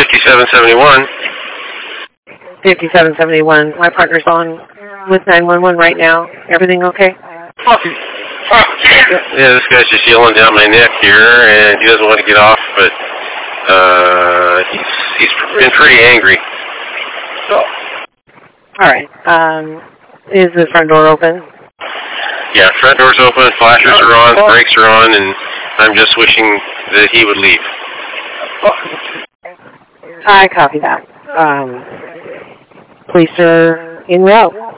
5771. 5771. My partner's on with 911 right now. Everything okay? Yeah, this guy's just yelling down my neck here, and he doesn't want to get off, but he's been pretty angry. All right. Is the front door open? Yeah, front door's open, flashers are on, brakes are on, and I'm just wishing that he would leave. I copy that. Police are en route.